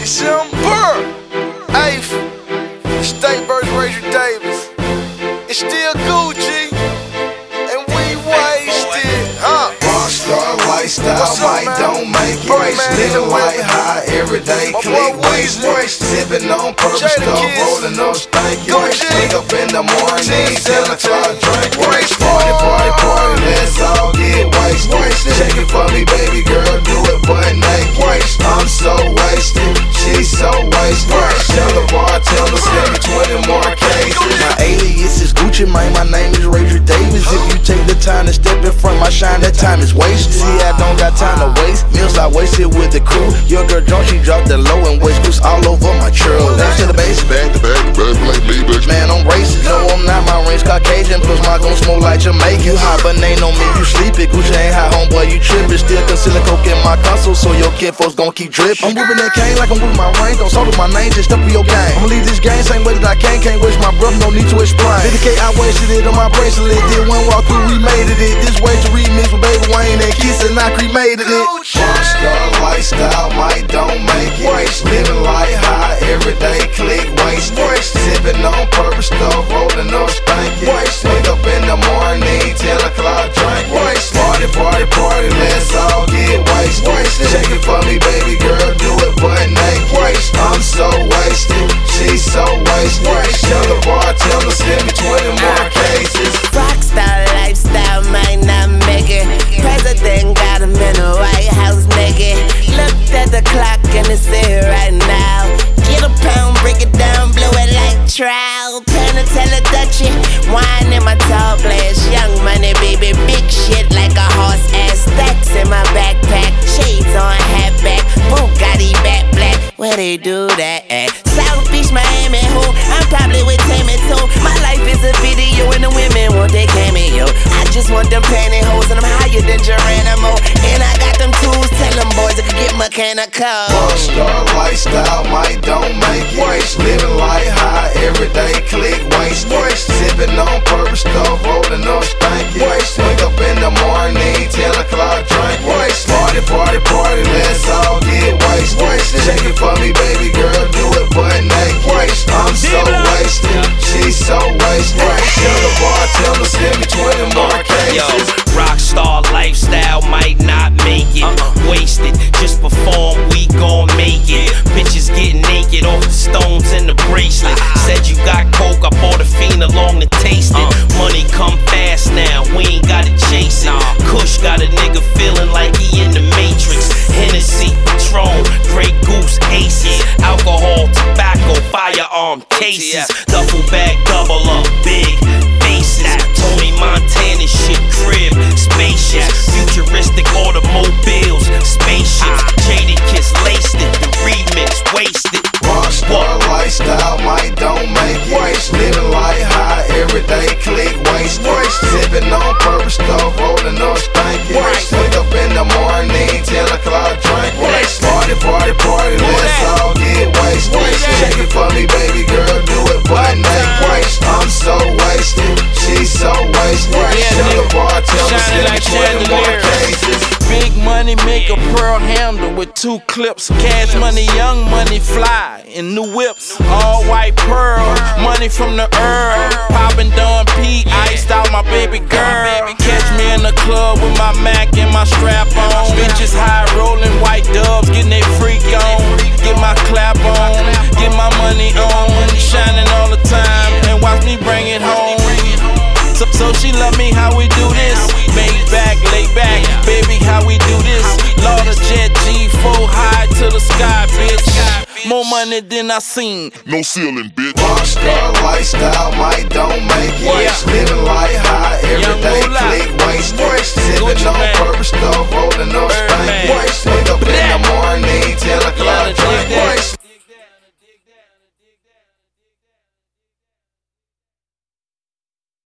December 8th, State versus Razor Davis. It's still Gucci, and we wasted, huh? Rockstar lifestyle, might don't make it. Living life high every day, click waste. Sipping on purple stuff, rolling up stanky. Wake up in the morning, 10 o'clock, drink. Party, party, party, let's all get wasted. Shake it for me, baby girl, do it butt naked. I'm so wasted, she's so wasted. Tell the bartender, send me 20 more cases. My alias is Gucci, man, my name is Razor Davis. If you take the time to step in front of my shine, that time is wasted. See, I don't got time to waste. Meals I wasted with the crew. Your girl drunk, she dropped the low and waist goose all over my truck. Next to the base, back to back, like me, bitch. Man, I'm racist. No, I'm not. My range Caucasian, plus my gon' smoke like Jamaican. You hibernate on me, you sleepin'. Gucci ain't hot, homeboy, you trippin'. Still concealing coke in my console, so your kid folks gon' keep drippin'. I'm whippin' that cane like I'm whippin' my range. Don't solve my name, just step with your game. I'ma leave this game same way that I can't waste my breath, no need to explain. Dedicate, I wasted it on my bracelet. Did one walk through, we made it. This way to remix with Baby Wayne and Kiss, and I cremated it. Rockstar lifestyle, might don't make it. Living life high every day, click waste. Sipping on purple stuff, rolling up stanky. Wake up in the morning, 10 o'clock, drink. Party, party, party, let's all get wasted. Shake it for me, baby girl, do it butt naked. I'm so wasted, she's so wasted. Tell the bartender, send me 20 more cases. Rockstar lifestyle might not make it. President got him in the White House naked. Looked at the clock and it's here right now. Get a pound, break it down, blow it like trout. Panatella Dutchie, wine in my tall glass. Young money, baby, big shit like a horse ass. Stacks in my backpack, shades on, hat back. Bugatti back black, where they do that at? South Beach, Miami, who? I'm probably with Tammy too. My life is a video and the women want their cameo. I just want them pantyhose and I'm higher than Geronimo. And I got them tools, tell them boys I can get mechanical. Rockstar lifestyle, might don't make it. Living life high every day, click waste. Sipping on purple stuff, rolling up stanky. Wake up in the morning, 10 o'clock, drink. Party, party, party, let's all get wasted. Shake it for me, baby girl, do it butt naked. I'm so wasted, she's so wasted. Tell the bartender, send me 20 more cases. Yo, rockstar lifestyle might not make it. Wasted, just perform, we gon' make it. Bitches getting naked off the stones and the bracelet. Said you got coke, I bought a fiend along to taste it. Money come fast now, we ain't gotta chase it. Kush got a nigga feeling like he in the Matrix. Hennessy, Patron, Grey Goose, Aces. Alcohol, tobacco, firearm cases. Duffel bag, double up, big faces. Tony Montana shit, crib, spaceships. Futuristic automobiles, spaceships. Jaded Kiss laced it, the remix wasted. Rockstar lifestyle, might don't make it. Living life high every day, click waste. Sipping on purple stuff, rolling up stanky. Wake up in the morning, 10 o'clock, drink. Party, party, party, let's all get wasted. Shake it for me, baby girl, do it butt naked. I'm so wasted, she's so wasted. Tell the bartender, send me 20 more cases. Big money make a pearl handle with 2 clips. Cash money, young money, fly in new whips. All white pearl, money from the herb. Poppin' Don P, iced out my baby girl. Catch me in the club with my Mac and my strap on. Bitches high rolling, white dubs, getting they freak on. Get my clap on, get my money on. Shining all the time and watch me bring it home. So she love me how we do this. Make back, lay back, baby, how we do this. Lord of Jet G4 high to the sky, bitch. More money than I seen. No ceiling, bitch. Rockstar lifestyle, might don't make it. Living life high every day, click waste. Sipping on purple stuff, rolling up